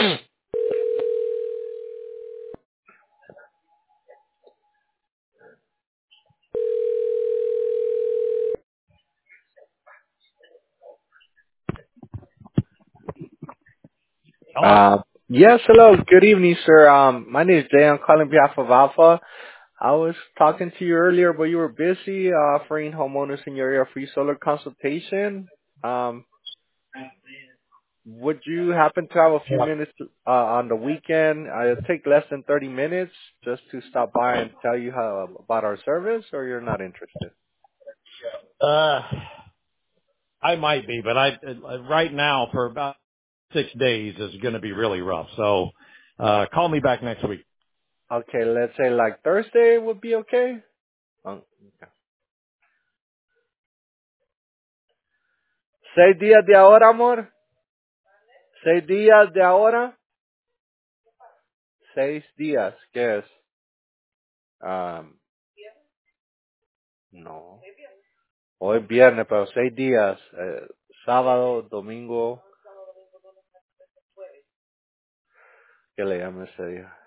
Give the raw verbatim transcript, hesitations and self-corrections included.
Hello? Uh, yes, hello. Good evening, sir. Um, my name is Jay. I'm calling on behalf of Alpha. I was talking to you earlier, but you were busy uh, offering homeowners in your area free solar consultation. Um, would you happen to have a few minutes uh, on the weekend? Uh, it'll take less than thirty minutes just to stop by and tell you how about our service, or you're not interested? Uh, I might be, but I uh, right now for about six days is going to be really rough. So, uh, call me back next week. Okay, let's say like Thursday would be okay. Um, okay. Seis días de ahora, amor. Seis días de ahora. Seis días. ¿Qué es? Um, no. Hoy es viernes, pero seis días. Eh, sábado, domingo. ¿Qué le llamo ese día?